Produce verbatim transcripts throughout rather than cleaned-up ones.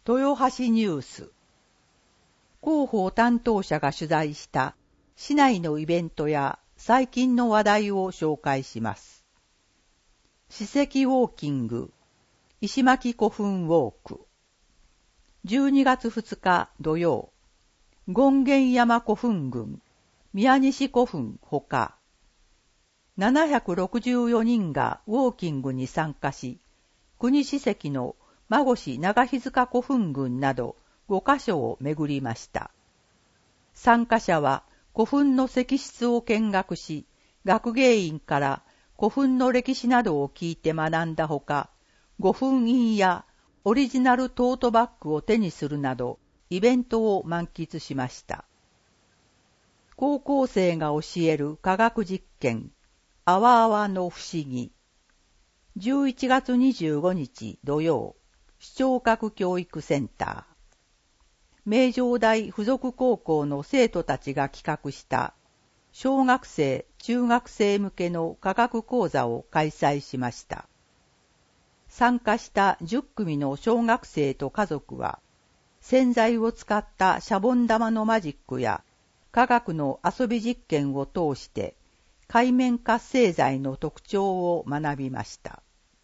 豊橋ニュース。広報担当者が取材した市内のイベントや最近の話題を紹介します。史跡ウォーキング、石巻古墳ウォーク。じゅうにがつふつか土曜、権現山古墳群、宮西古墳ほか、ななひゃくろくじゅうよにんがウォーキングに参加し、国史跡の馬越長日塚古墳群などごかしょを巡りました。参加者は古墳の石室を見学し、学芸員から古墳の歴史などを聞いて学んだほか、御墳印やオリジナルトートバッグを手にするなど、イベントを満喫しました。高校生が教える科学実験、あわあわの不思議。じゅういちがつにじゅうごにち土曜、視聴覚教育センター。名城大附属高校の生徒たちが企画した小学生・中学生向けの科学講座を開催しました。参加したじゅっくみの小学生と家族は、洗剤を使ったシャボン玉のマジックや科学の遊び実験を通して界面活性剤の特徴を学びました。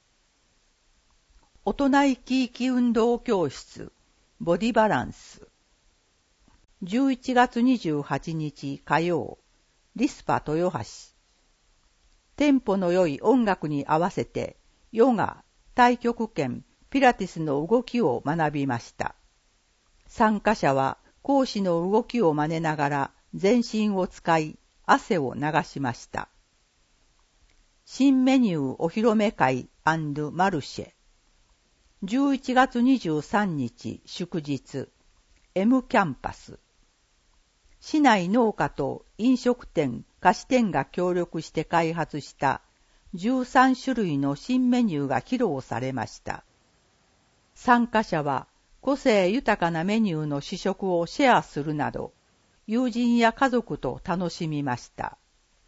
大人生き生き運動教室ボディバランス。じゅういちがつにじゅうはちにち火曜、リスパ豊橋。テンポの良い音楽に合わせてヨガ、太極拳、ピラティスの動きを学びました。参加者は講師の動きを真似ながら全身を使い汗を流しました。新メニューお披露目会&マルシェ。じゅういちがつにじゅうさんにち祝日、M キャンパス。市内農家と飲食店、菓子店が協力して開発したじゅうさんしゅるいの新メニューが披露されました。参加者は個性豊かなメニューの試食をシェアするなど、友人や家族と楽しみました。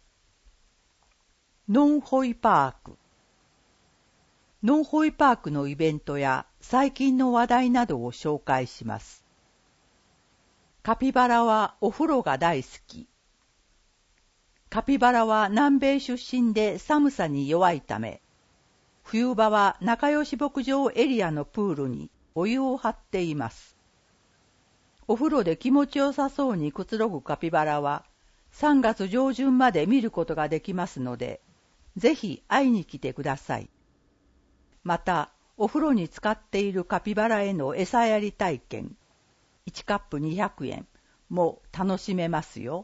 ノンホイパーク。ノンホイパークのイベントや最近の話題などを紹介します。カピバラはお風呂が大好き。カピバラは南米出身で寒さに弱いため、冬場は仲良し牧場エリアのプールにお湯を張っています。お風呂で気持ちよさそうにくつろぐカピバラはさんがつじょうじゅんまで見ることができますので、ぜひ会いに来てください。また、お風呂に浸かっているカピバラへの餌やり体験、いちカップにひゃくえんも楽しめますよ。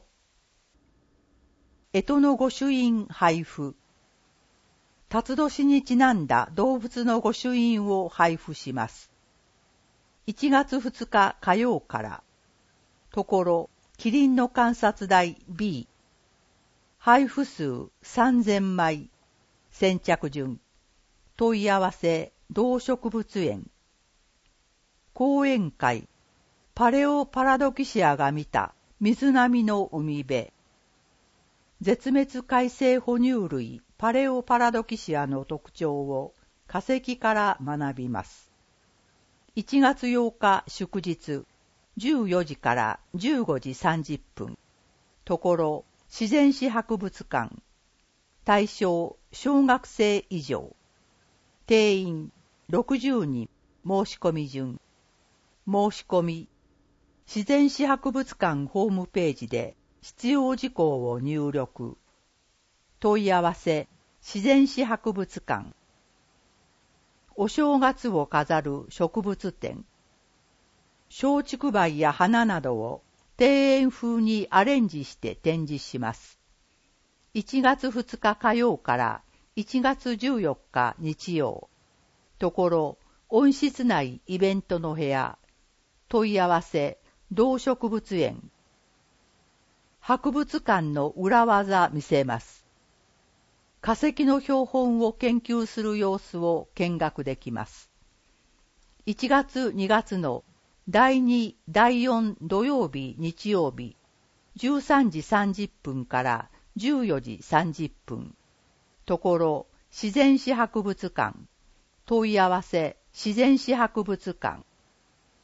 干支の御朱印配布。辰年にちなんだ動物の御朱印を配布します。いちがつふつか火曜から、ところ、キリンの観察台 B、配布数さんぜんまい、先着順、問い合わせ動植物園。講演会、パレオパラドキシアが見た水波の海辺。絶滅海生哺乳類パレオパラドキシアの特徴を化石から学びます。いちがつようか祝日、じゅうよじからじゅうごじさんじゅっぷん。ところ、自然史博物館。対象、小学生以上。定員、ろくじゅうにん。申し込み順。申し込み。自然史博物館ホームページで必要事項を入力。問い合わせ、自然史博物館。お正月を飾る植物展。松竹梅や花などを庭園風にアレンジして展示します。いちがつふつか火曜からいちがつじゅうよっか日曜。ところ、温室内イベントの部屋。問い合わせ、動植物園。博物館の裏技見せます。化石の標本を研究する様子を見学できます。いちがつにがつのだいに、だいよん土曜日日曜日、じゅうさんじさんじゅっぷんからじゅうよじさんじゅっぷん。ところ、自然史博物館。問い合わせ、自然史博物館。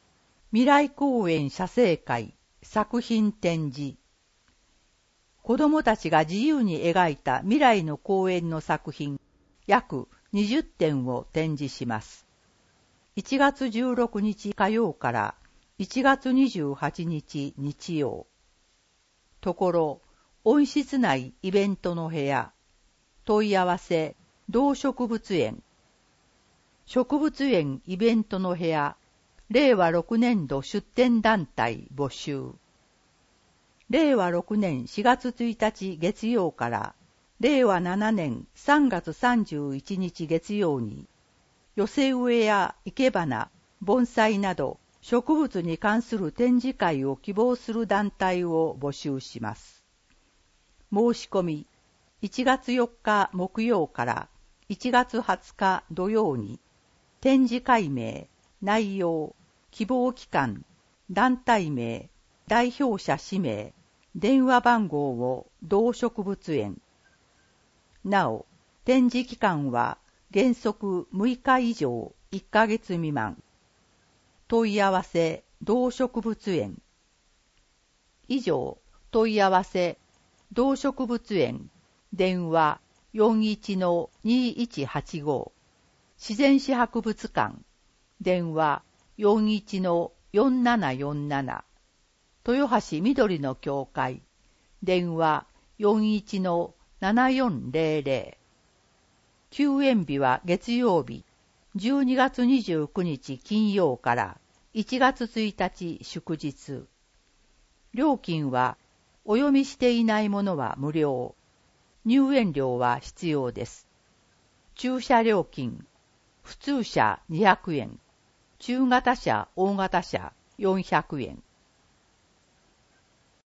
未来公園写生会作品展示。子どもたちが自由に描いた未来の公園の作品約にじゅってんを展示します。いちがつじゅうろくにち火曜からいちがつにじゅうはちにち日曜。ところ、温室内イベントの部屋。問い合わせ、動植物園。植物園イベントの部屋。れいわろくねんど出展団体募集。れいわろくねんしがつついたち月曜かられいわななねんさんがつさんじゅういちにち月曜に、寄せ植えや生け花、盆栽など植物に関する展示会を希望する団体を募集します。申し込み、いちがつよっか木曜からいちがつはつか土曜に、展示会名、内容、希望期間、団体名、代表者氏名、電話番号を動植物園。なお、展示期間は原則むいか以上いっかげつ未満。問い合わせ、動植物園。以上、問い合わせ、動植物園、電話 よんいちのにいちはちご、自然史博物館、電話 よんいちのよんななよんなな、豊橋緑の教会、電話 よんいちのななよんぜろぜろ。休園日は月曜日、じゅうにがつにじゅうくにち金曜からいちがつついたち祝日。料金は、お読みしていないものは無料。入園料は必要です。駐車料金、普通車にひゃくえん、中型車、大型車よんひゃくえん。